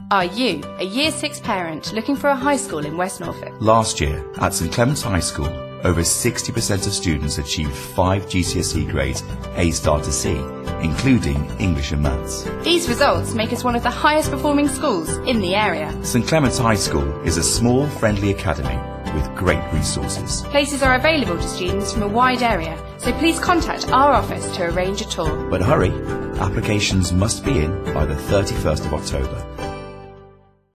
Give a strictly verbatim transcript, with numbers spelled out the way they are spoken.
Are you a Year six parent looking for a high school in West Norfolk? Last year, at St Clement's High School, over sixty percent of students achieved five G C S E grades A star to C, including English and Maths. These results make us one of the highest performing schools in the area. St Clement's High School is a small, friendly academy with great resources. Places are available to students from a wide area, so please contact our office to arrange a tour. But hurry, applications must be in by the thirty-first of October.